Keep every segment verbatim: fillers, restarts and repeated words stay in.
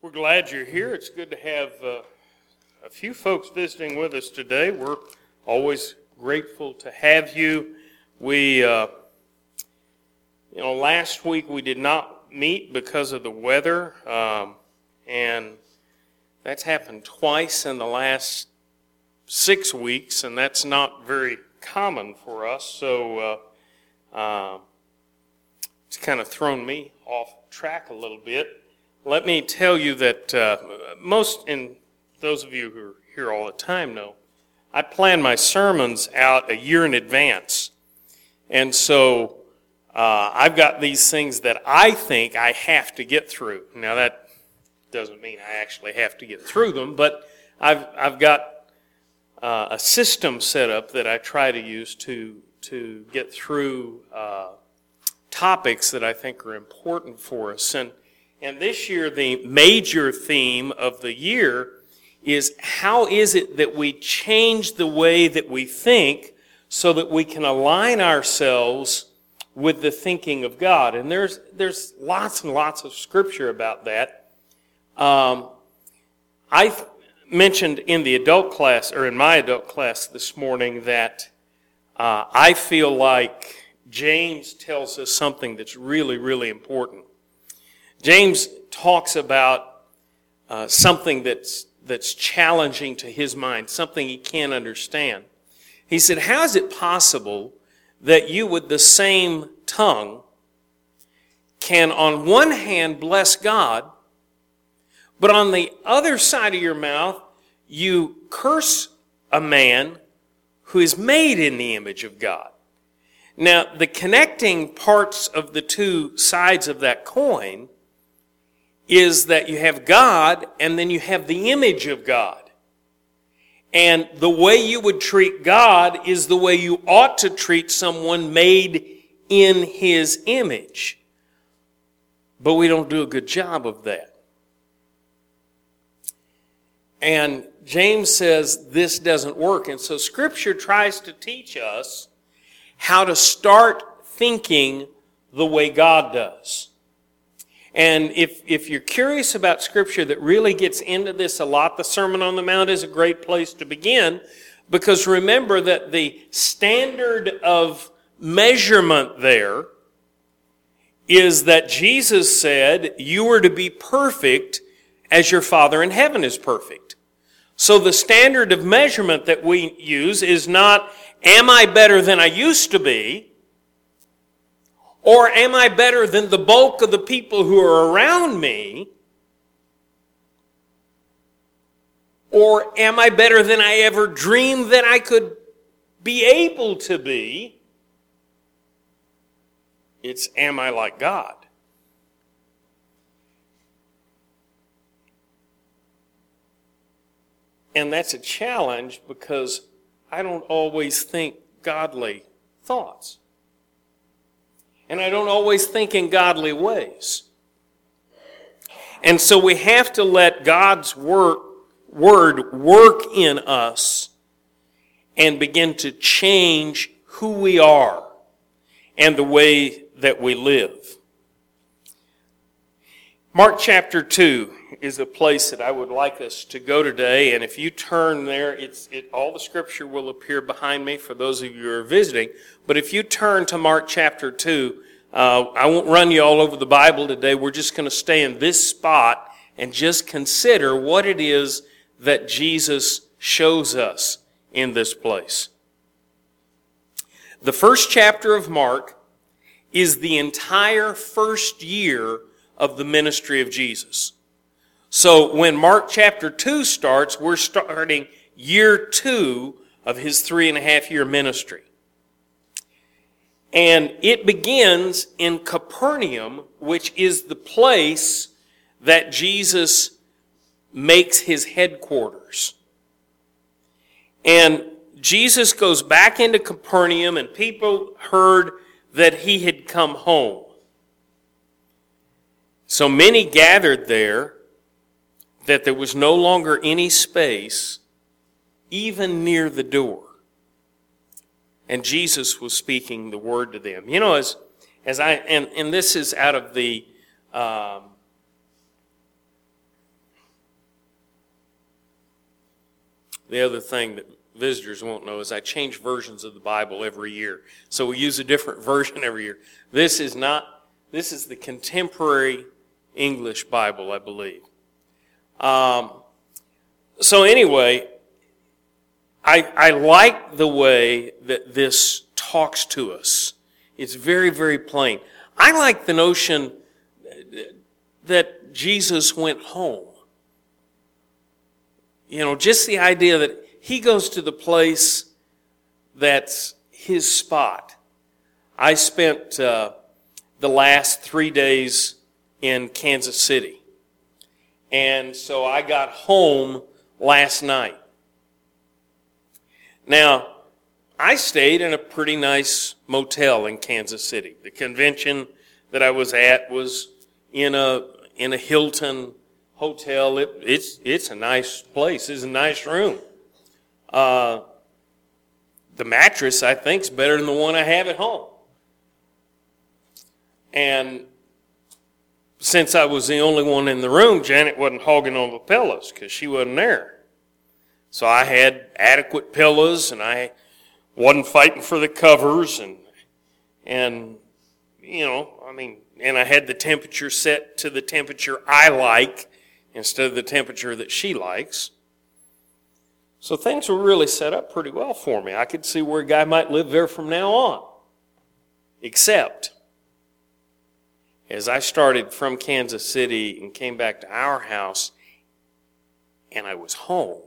We're glad you're here. It's good to have uh, a few folks visiting with us today. We're always grateful to have you. We, uh, you know, last week we did not meet because of the weather, um, and that's happened twice in the last six weeks, and that's not very common for us. So uh, uh, it's kind of thrown me off track a little bit. Let me tell you that uh, most, and those of you who are here all the time know, I plan my sermons out a year in advance. And so uh, I've got these things that I think I have to get through. Now that doesn't mean I actually have to get through them, but I've I've got uh, a system set up that I try to use to to get through uh, topics that I think are important for us. And And this year, the major theme of the year is how is it that we change the way that we think so that we can align ourselves with the thinking of God. And there's there's lots and lots of scripture about that. Um, I mentioned in the adult class, or in my adult class this morning, that uh, I feel like James tells us something that's really, really important. James talks about uh, something that's that's challenging to his mind, something he can't understand. He said, how is it possible that you with the same tongue can on one hand bless God, but on the other side of your mouth you curse a man who is made in the image of God? Now, the connecting parts of the two sides of that coin is that you have God and then you have the image of God. And the way you would treat God is the way you ought to treat someone made in His image. But we don't do a good job of that. And James says this doesn't work. And so Scripture tries to teach us how to start thinking the way God does. And if, if you're curious about Scripture that really gets into this a lot, the Sermon on the Mount is a great place to begin, because remember that the standard of measurement there is that Jesus said, you are to be perfect as your Father in heaven is perfect. So the standard of measurement that we use is not, am I better than I used to be? Or am I better than the bulk of the people who are around me? Or am I better than I ever dreamed that I could be able to be? It's, am I like God? And that's a challenge because I don't always think godly thoughts. And I don't always think in godly ways. And so we have to let God's word, word work in us and begin to change who we are and the way that we live. Mark chapter two is a place that I would like us to go today. And if you turn there, it's it, all the scripture will appear behind me for those of you who are visiting. But if you turn to Mark chapter two, uh, I won't run you all over the Bible today. We're just going to stay in this spot and just consider what it is that Jesus shows us in this place. The first chapter of Mark is the entire first year of the ministry of Jesus. So when Mark chapter two starts, we're starting year two of his three and a half year ministry. And it begins in Capernaum, which is the place that Jesus makes his headquarters. And Jesus goes back into Capernaum, and people heard that he had come home. So many gathered there that there was no longer any space, even near the door. And Jesus was speaking the word to them. You know, as as I and, and this is out of the um, the other thing that visitors won't know is I change versions of the Bible every year. So we use a different version every year. This is not, this is the contemporary English Bible, I believe. Um, so anyway, I, I like the way that this talks to us. It's very, very plain. I like the notion that Jesus went home. You know, just the idea that he goes to the place that's his spot. I spent uh, the last three days in Kansas City. And so I got home last night. Now, I stayed in a pretty nice motel in Kansas City. The convention that I was at was in a in a Hilton hotel. It, it's it's a nice place. It's a nice room. Uh, the mattress, I think, is better than the one I have at home. And since I was the only one in the room, Janet wasn't hogging on the pillows because she wasn't there. So I had adequate pillows, and I wasn't fighting for the covers, and and you know, I mean, and I had the temperature set to the temperature I like instead of the temperature that she likes. So things were really set up pretty well for me. I could see where a guy might live there from now on. Except, as I started from Kansas City and came back to our house, and I was home,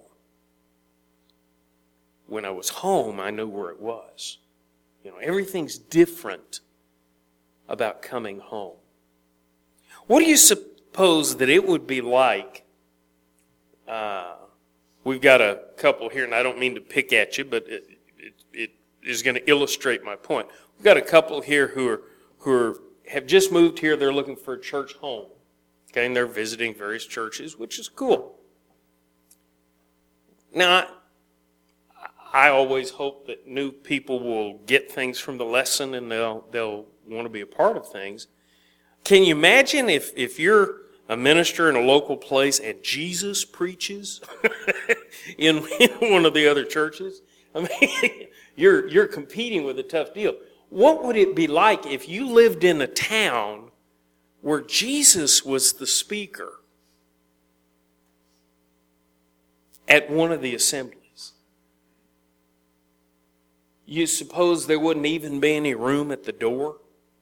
when I was home, I knew where it was. You know, everything's different about coming home. What do you suppose that it would be like? Uh, we've got a couple here, and I don't mean to pick at you, but it, it, it is going to illustrate my point. We've got a couple here who are who are, have just moved here. They're looking for a church home. Okay, and they're visiting various churches, which is cool. Now, I, I always hope that new people will get things from the lesson and they'll they'll want to be a part of things. Can you imagine if, if you're a minister in a local place and Jesus preaches in, in one of the other churches? I mean, you're you're competing with a tough deal. What would it be like if you lived in a town where Jesus was the speaker at one of the assemblies? You suppose there wouldn't even be any room at the door?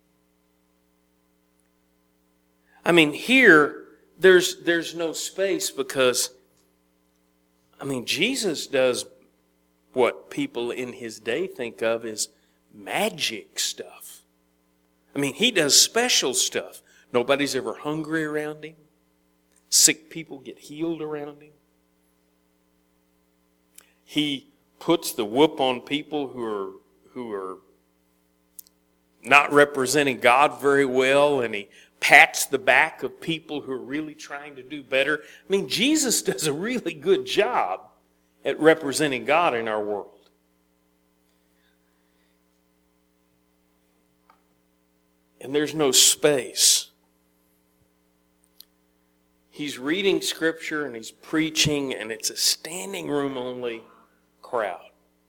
I mean, here, there's there's no space because, I mean, Jesus does what people in his day think of as magic stuff. I mean, he does special stuff. Nobody's ever hungry around him. Sick people get healed around him. He puts the whoop on people who are who are not representing God very well, and he pats the back of people who are really trying to do better. I mean, Jesus does a really good job at representing God in our world. And there's no space. He's reading Scripture and he's preaching, and it's a standing room only crowd.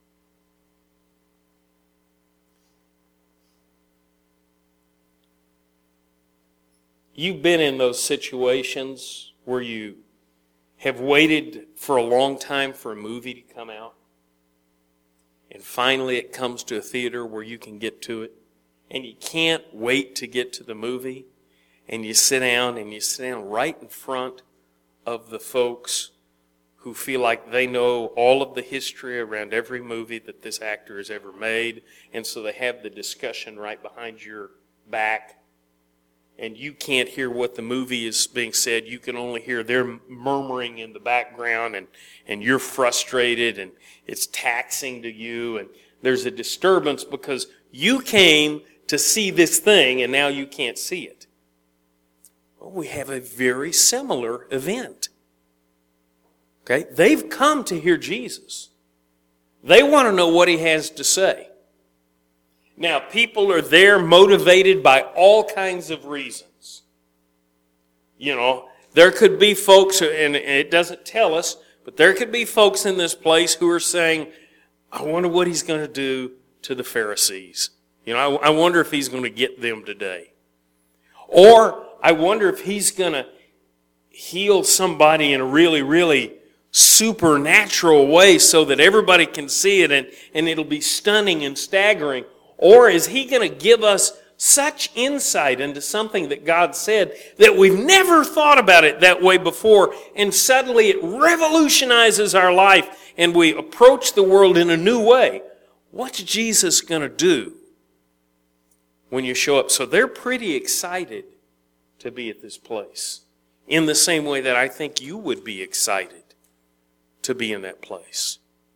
You've been in those situations where you have waited for a long time for a movie to come out, and finally it comes to a theater where you can get to it, and you can't wait to get to the movie, and you sit down and you sit down right in front of the folks who feel like they know all of the history around every movie that this actor has ever made, and so they have the discussion right behind your back. And you can't hear what the movie is being said. You can only hear their murmuring in the background, and, and you're frustrated, and it's taxing to you, and there's a disturbance because you came to see this thing, and now you can't see it. Well, we have a very similar event. Okay? They've come to hear Jesus. They want to know what he has to say. Now, people are there motivated by all kinds of reasons. You know, there could be folks, and it doesn't tell us, But there could be folks in this place who are saying, I wonder what he's going to do to the Pharisees. You know, I, I wonder if he's going to get them today. Or I wonder if he's going to heal somebody in a really, really supernatural way so that everybody can see it and, and it'll be stunning and staggering. Or is he going to give us such insight into something that God said that we've never thought about it that way before, and suddenly it revolutionizes our life and we approach the world in a new way? What's Jesus going to do when you show up? So they're pretty excited to be at this place, in the same way that I think you would be excited to be in that place.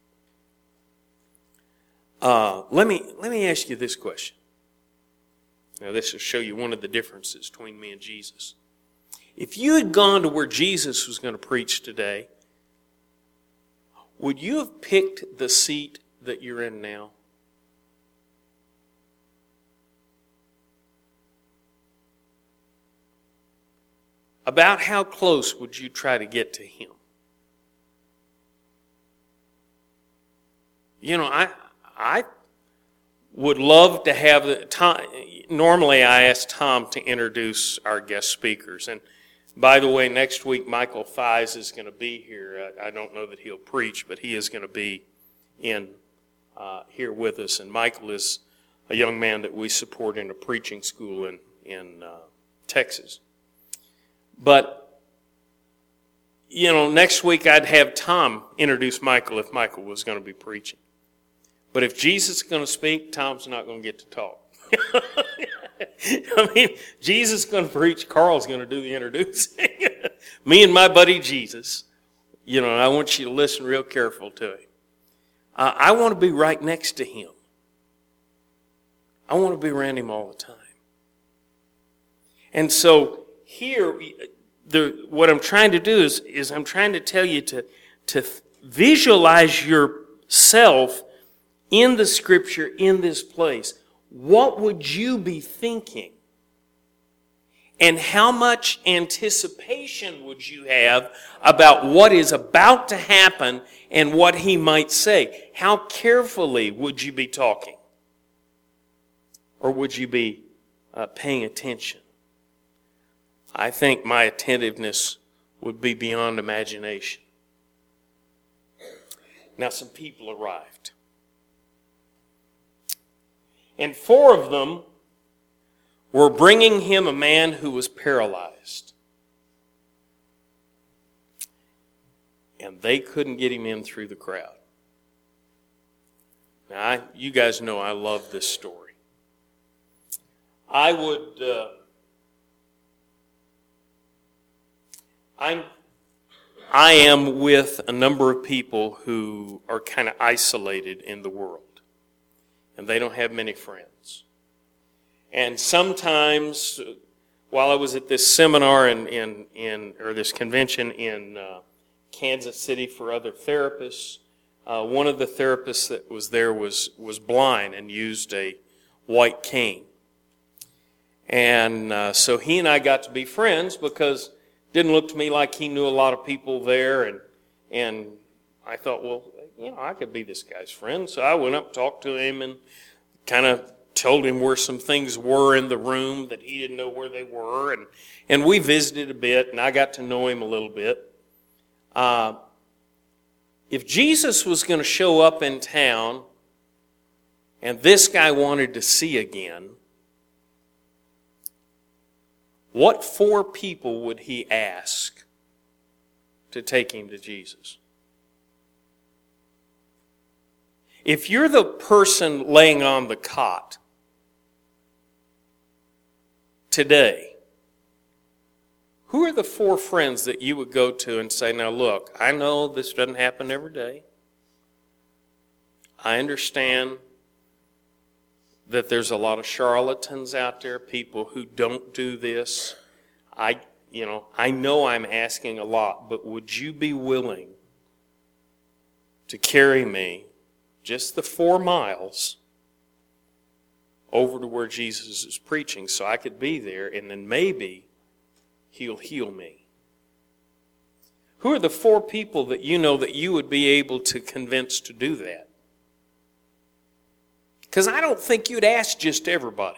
Uh, let me let me ask you this question. Now, this will show you one of the differences between me and Jesus. If you had gone to where Jesus was going to preach today, would you have picked the seat that you're in now? About how close would you try to get to him? You know, I I would love to have the Tom. Normally, I ask Tom to introduce our guest speakers. And by the way, next week Michael Fies is going to be here. I, I don't know that he'll preach, but he is going to be in uh, here with us. And Michael is a young man that we support in a preaching school in in uh, Texas. But you know, next week I'd have Tom introduce Michael if Michael was going to be preaching. But if Jesus is going to speak, Tom's not going to get to talk. I mean, Jesus is going to preach, Carl's going to do the introducing. Me and my buddy Jesus, you know, I want you to listen real careful to him. Uh, I want to be right next to him. I want to be around him all the time. And so here, the, what I'm trying to do is, is I'm trying to tell you to, to visualize yourself in the Scripture, in this place. What would you be thinking? And how much anticipation would you have about what is about to happen and what he might say? How carefully would you be talking? Or would you be uh, paying attention? I think my attentiveness would be beyond imagination. Now, some people arrived. And four of them were bringing him a man who was paralyzed. And they couldn't get him in through the crowd. Now, I, you guys know I love this story. I would... Uh, I'm, I am with a number of people who are kind of isolated in the world. And they don't have many friends. And sometimes, while I was at this seminar in, in, in or this convention in uh, Kansas City for other therapists, uh, one of the therapists that was there was, was blind and used a white cane. And uh, so he and I got to be friends because it didn't look to me like he knew a lot of people there. And, and I thought, well, you know, I could be this guy's friend. So I went up, talked to him, and kind of told him where some things were in the room that he didn't know where they were. And, and we visited a bit, and I got to know him a little bit. Uh, if Jesus was going to show up in town and this guy wanted to see again, what four people would he ask to take him to Jesus? If you're the person laying on the cot today, who are the four friends that you would go to and say, now look, I know this doesn't happen every day. I understand that there's a lot of charlatans out there, people who don't do this. I, you know, I know I'm asking a lot, but would you be willing to carry me just the four miles over to where Jesus is preaching so I could be there, and then maybe he'll heal me? Who are the four people that you know that you would be able to convince to do that? Because I don't think you'd ask just everybody.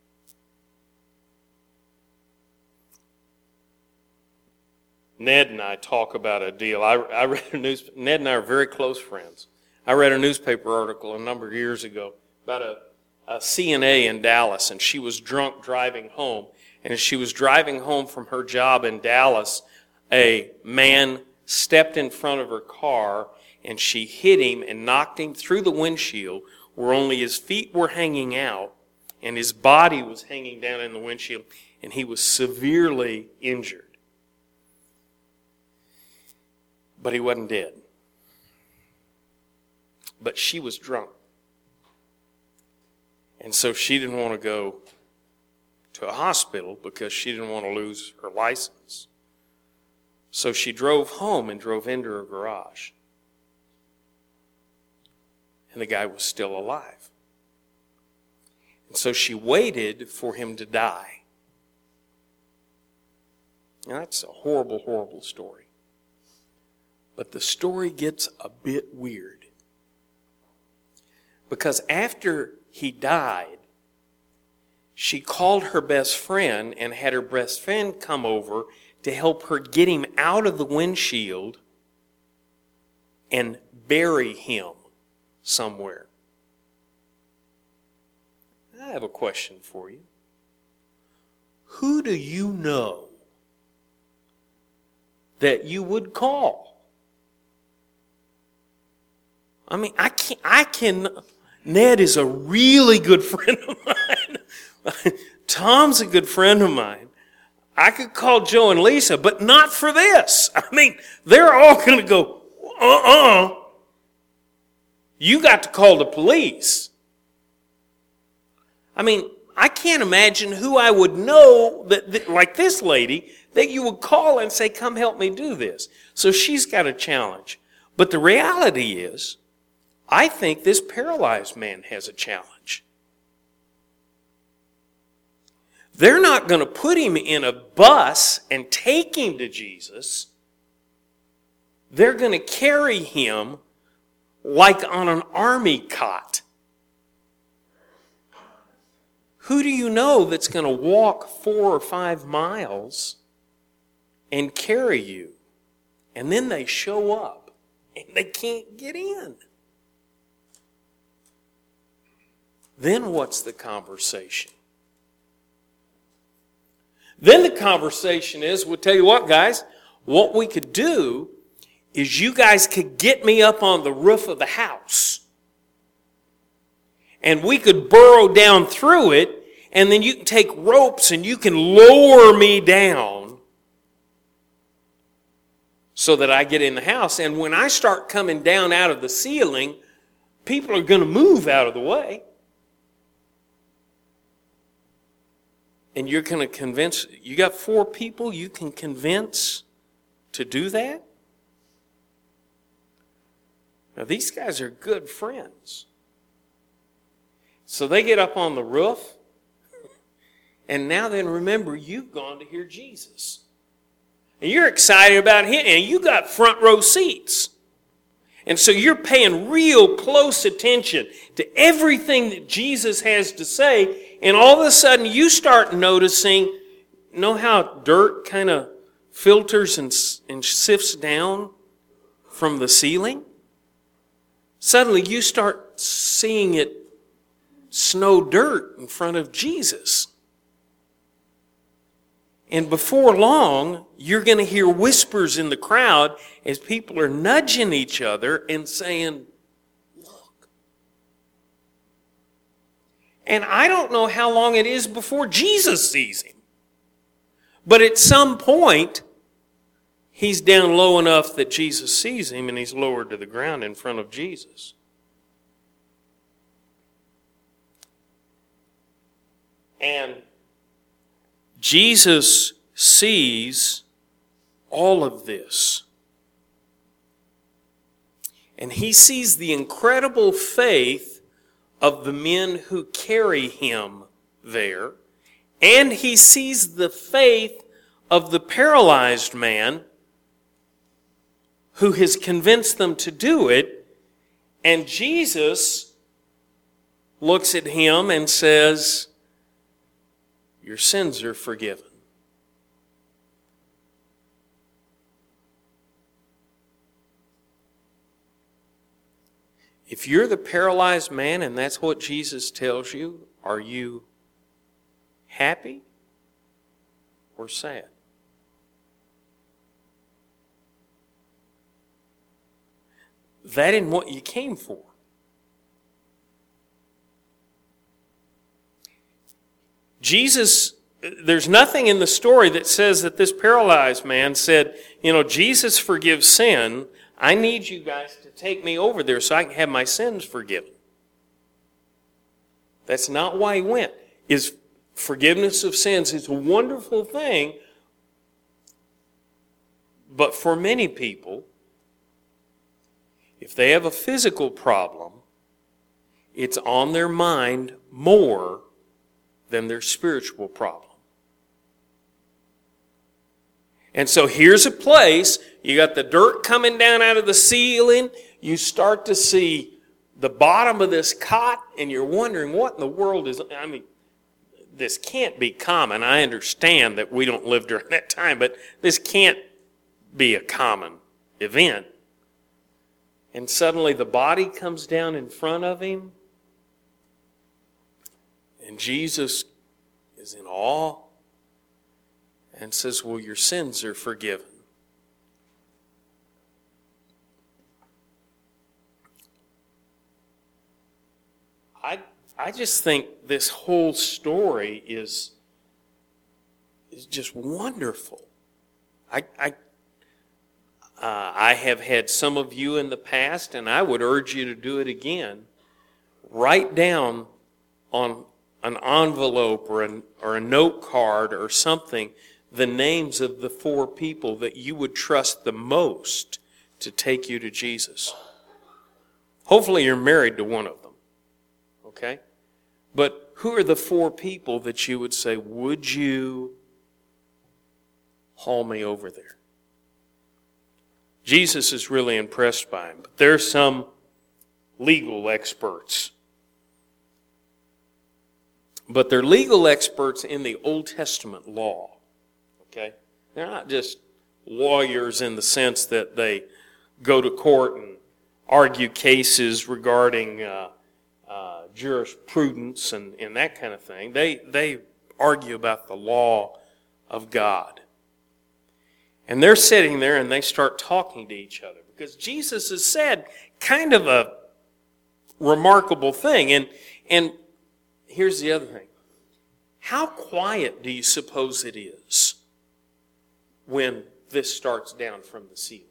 Ned and I talk about a deal. I, I read a news. Ned and I are very close friends. I read a newspaper article a number of years ago about a, a C N A in Dallas, and she was drunk driving home. And as she was driving home from her job in Dallas, a man stepped in front of her car, and she hit him and knocked him through the windshield, where only his feet were hanging out, and his body was hanging down in the windshield, and he was severely injured. But he wasn't dead. But she was drunk. And so she didn't want to go to a hospital because she didn't want to lose her license. So she drove home and drove into her garage. And the guy was still alive. And so she waited for him to die. And that's a horrible, horrible story. But the story gets a bit weird. Because after he died, she called her best friend and had her best friend come over to help her get him out of the windshield and bury him somewhere. I have a question for you. Who do you know that you would call? I mean, I can I can Ned is a really good friend of mine. Tom's a good friend of mine. I could call Joe and Lisa, but not for this. I mean, they're all going to go, uh-uh. You got to call the police. I mean, I can't imagine who I would know, that, that like this lady, that you would call and say, come help me do this. So she's got a challenge. But the reality is, I think this paralyzed man has a challenge. They're not going to put him in a bus and take him to Jesus. They're going to carry him like on an army cot. Who do you know that's going to walk four or five miles and carry you? And then they show up and they can't get in. Then what's the conversation? Then the conversation is, we'll tell you what, guys, what we could do is you guys could get me up on the roof of the house. And we could burrow down through it, and then you can take ropes and you can lower me down so that I get in the house. And when I start coming down out of the ceiling, people are going to move out of the way. And you're going to convince, you got four people you can convince to do that? Now, these guys are good friends. So they get up on the roof, and now then remember, you've gone to hear Jesus. And you're excited about him, and you got front row seats. And so you're paying real close attention to everything that Jesus has to say, and all of a sudden you start noticing, you know how dirt kind of filters and, and sifts down from the ceiling? Suddenly you start seeing it snow dirt in front of Jesus. And before long, you're going to hear whispers in the crowd as people are nudging each other and saying, look. And I don't know how long it is before Jesus sees him. But at some point, he's down low enough that Jesus sees him and he's lowered to the ground in front of Jesus. And Jesus sees all of this. And he sees the incredible faith of the men who carry him there. And he sees the faith of the paralyzed man who has convinced them to do it, and Jesus looks at him and says, "Your sins are forgiven." If you're the paralyzed man and that's what Jesus tells you, are you happy or sad? That isn't what you came for. Jesus, there's nothing in the story that says that this paralyzed man said, you know, Jesus forgives sin. I need you guys to take me over there so I can have my sins forgiven. That's not why he went. Is forgiveness of sins is a wonderful thing, but for many people, if they have a physical problem, it's on their mind more than their spiritual problem. And so here's a place, you got the dirt coming down out of the ceiling, you start to see the bottom of this cot, and you're wondering what in the world is, I mean, this can't be common. I understand that we don't live during that time, but this can't be a common event. And suddenly the body comes down in front of him, and Jesus is in awe and says, well, your sins are forgiven. I, I just think this whole story is, is just wonderful. I, I Uh, I have had some of you in the past, and I would urge you to do it again. Write down on an envelope or, an, or a note card or something the names of the four people that you would trust the most to take you to Jesus. Hopefully you're married to one of them, okay? But who are the four people that you would say, would you haul me over there? Jesus is really impressed by him. But there's some legal experts. But they're legal experts in the Old Testament law. Okay? They're not just lawyers in the sense that they go to court and argue cases regarding uh, uh, jurisprudence and, and that kind of thing. They, they argue about the law of God. And they're sitting there and they start talking to each other because Jesus has said kind of a remarkable thing. And, and here's the other thing. How quiet do you suppose it is when this starts down from the ceiling?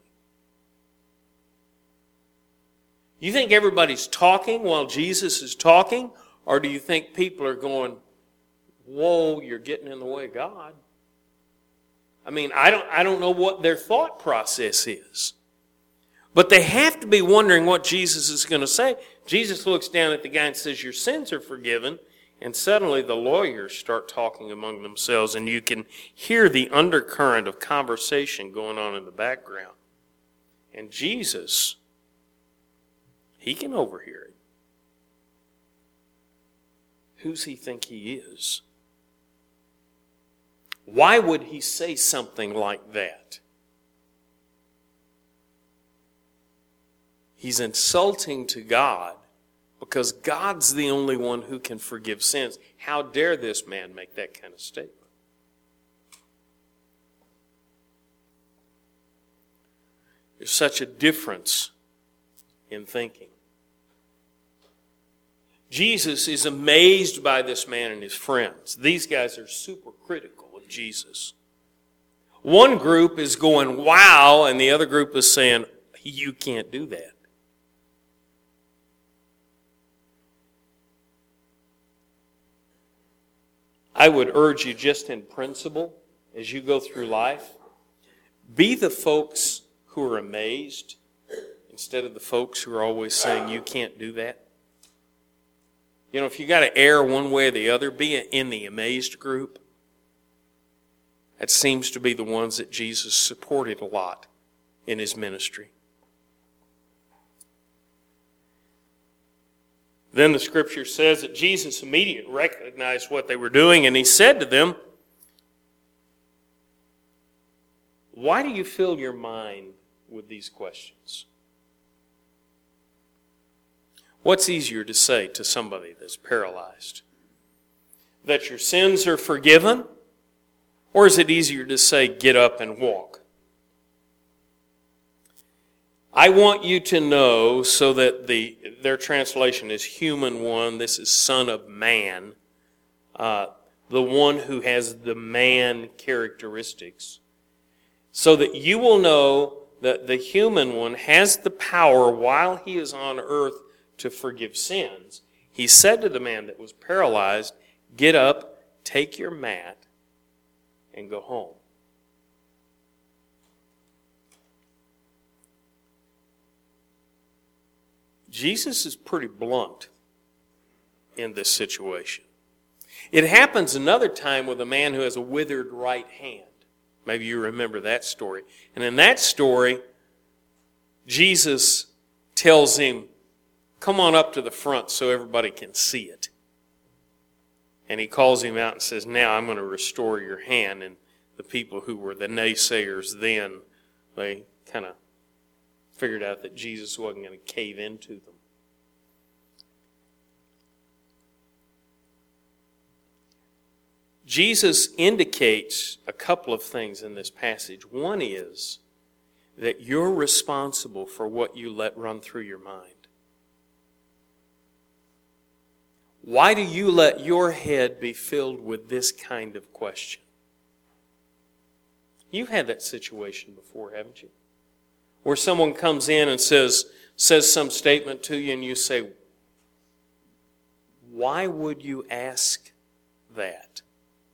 You think everybody's talking while Jesus is talking? Or do you think people are going, whoa, you're getting in the way of God? I mean, I don't, I don't know what their thought process is. But they have to be wondering what Jesus is going to say. Jesus looks down at the guy and says, your sins are forgiven. And suddenly the lawyers start talking among themselves, and you can hear the undercurrent of conversation going on in the background. And Jesus, he can overhear it. Who's he think he is? Why would he say something like that? He's insulting to God because God's the only one who can forgive sins. How dare this man make that kind of statement? There's such a difference in thinking. Jesus is amazed by this man and his friends. These guys are super critical of Jesus. One group is going, wow, and the other group is saying, you can't do that. I would urge you just in principle, as you go through life, be the folks who are amazed instead of the folks who are always saying, you can't do that. You know, if you got to err one way or the other, be in the amazed group. That seems to be the ones that Jesus supported a lot in his ministry. Then the scripture says that Jesus immediately recognized what they were doing, and he said to them, "Why do you fill your mind with these questions?" What's easier to say to somebody that's paralyzed? That your sins are forgiven? Or is it easier to say, get up and walk? I want you to know, so that the their translation is human one, this is Son of Man, uh, the one who has the man characteristics, so that you will know that the human one has the power while he is on earth to forgive sins. He said to the man that was paralyzed, get up, take your mat, and go home. Jesus is pretty blunt in this situation. It happens another time with a man who has a withered right hand. Maybe you remember that story. And in that story, Jesus tells him, come on up to the front so everybody can see it. And he calls him out and says, now I'm going to restore your hand. And the people who were the naysayers then, they kind of figured out that Jesus wasn't going to cave into them. Jesus indicates a couple of things in this passage. One is that you're responsible for what you let run through your mind. Why do you let your head be filled with this kind of question? You've had that situation before, haven't you? Where someone comes in and says, says some statement to you and you say, why would you ask that?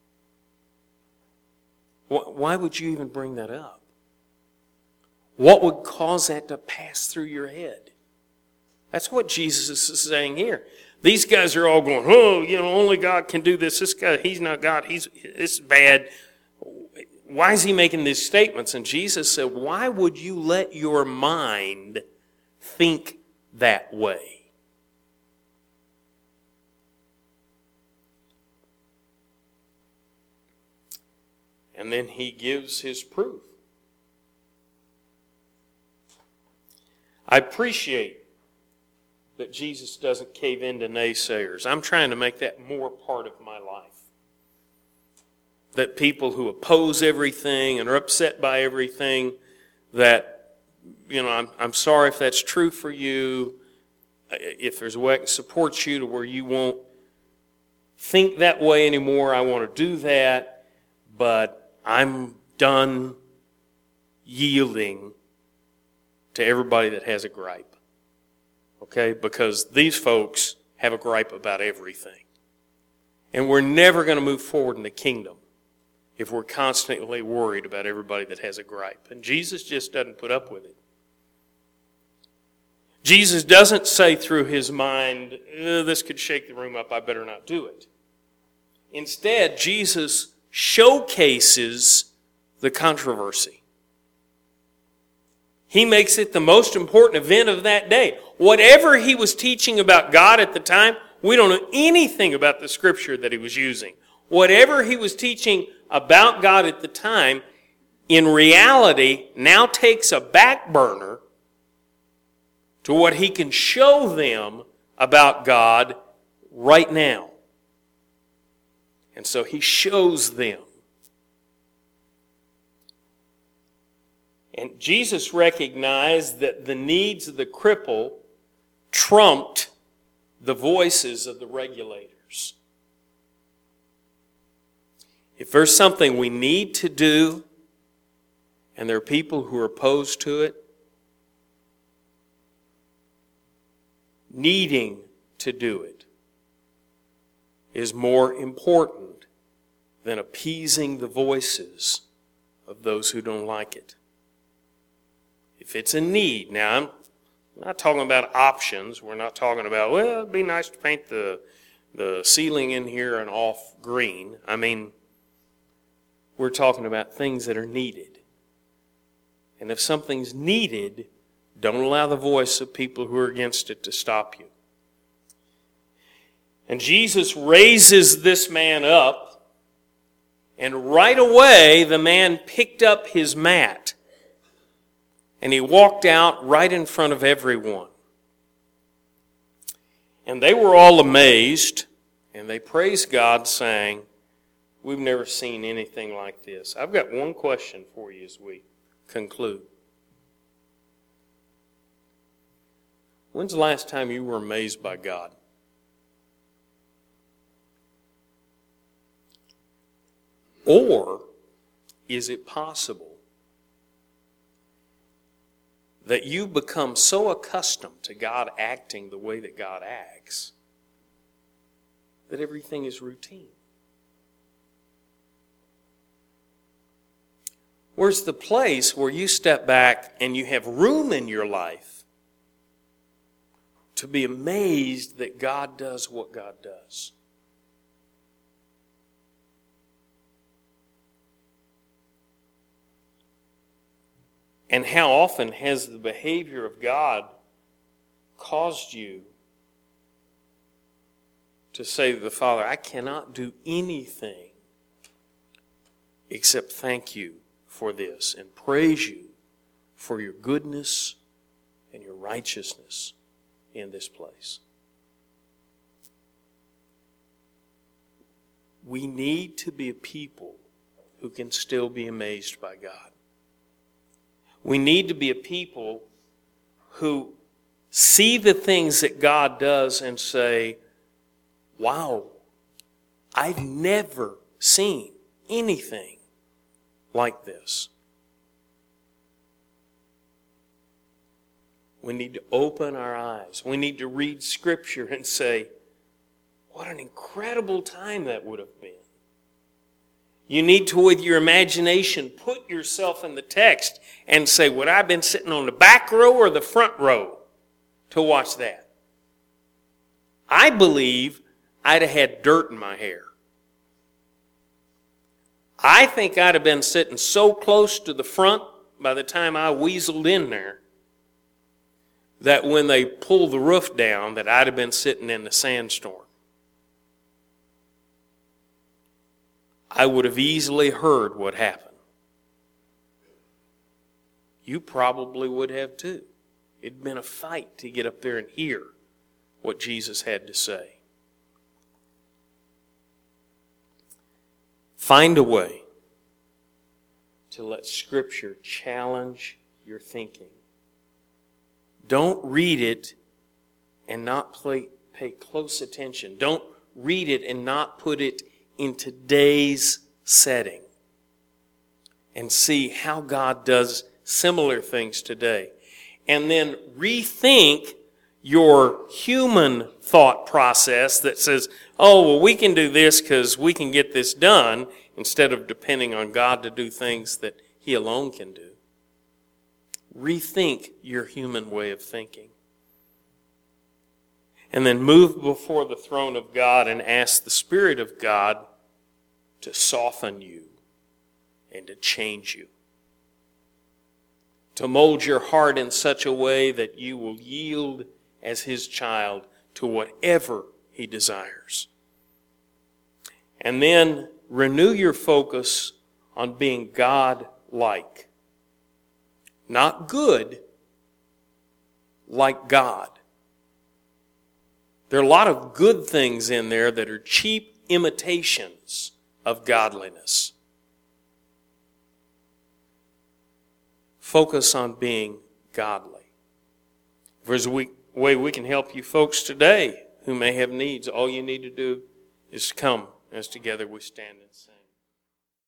Why would you even bring that up? What would cause that to pass through your head? That's what Jesus is saying here. These guys are all going, oh, you know, only God can do this. This guy, he's not God. He's it's bad. Why is he making these statements? And Jesus said, why would you let your mind think that way? And then he gives his proof. I appreciate that Jesus doesn't cave into naysayers. I'm trying to make that more part of my life. That people who oppose everything and are upset by everything, that, you know, I'm, I'm sorry if that's true for you. If there's a way I can support you to where you won't think that way anymore, I want to do that. But I'm done yielding to everybody that has a gripe. Okay? Because these folks have a gripe about everything. And we're never going to move forward in the kingdom if we're constantly worried about everybody that has a gripe. And Jesus just doesn't put up with it. Jesus doesn't say through his mind, eh, this could shake the room up, I better not do it. Instead, Jesus showcases the controversy. He makes it the most important event of that day. Whatever he was teaching about God at the time, we don't know anything about the scripture that he was using. Whatever he was teaching about God at the time, in reality, now takes a back burner to what he can show them about God right now. And so he shows them. And Jesus recognized that the needs of the cripple trumped the voices of the regulators. If there's something we need to do, and there are people who are opposed to it, needing to do it is more important than appeasing the voices of those who don't like it. If it's a need, now I'm not talking about options. We're not talking about, well, it'd be nice to paint the, the ceiling in here an off green. I mean, we're talking about things that are needed. And if something's needed, don't allow the voice of people who are against it to stop you. And Jesus raises this man up, and right away the man picked up his mat, and he walked out right in front of everyone. And they were all amazed, and they praised God, saying, "We've never seen anything like this." I've got one question for you as we conclude. When's the last time you were amazed by God? Or is it possible that you've become so accustomed to God acting the way that God acts that everything is routine? Where's the place where you step back and you have room in your life to be amazed that God does what God does? And how often has the behavior of God caused you to say to the Father, "I cannot do anything except thank you for this and praise you for your goodness and your righteousness in this place"? We need to be a people who can still be amazed by God. We need to be a people who see the things that God does and say, "Wow, I've never seen anything like this." We need to open our eyes. We need to read Scripture and say, "What an incredible time that would have been." You need to, with your imagination, put yourself in the text and say, "Would I have been sitting on the back row or the front row to watch that?" I believe I'd have had dirt in my hair. I think I'd have been sitting so close to the front by the time I weaseled in there that when they pulled the roof down, that I'd have been sitting in the sandstorm. I would have easily heard what happened. You probably would have too. It'd been a fight to get up there and hear what Jesus had to say. Find a way to let Scripture challenge your thinking. Don't read it and not play, pay close attention. Don't read it and not put it in today's setting and see how God does similar things today. And then rethink your human thought process that says, "Oh, well, we can do this because we can get this done," instead of depending on God to do things that He alone can do. Rethink your human way of thinking. And then move before the throne of God and ask the Spirit of God to soften you and to change you. To mold your heart in such a way that you will yield as His child to whatever He desires. And then renew your focus on being God-like. Not good, like God. There are a lot of good things in there that are cheap imitations of godliness. Focus on being godly. If there's a way we can help you folks today who may have needs, all you need to do is come as together we stand and sing.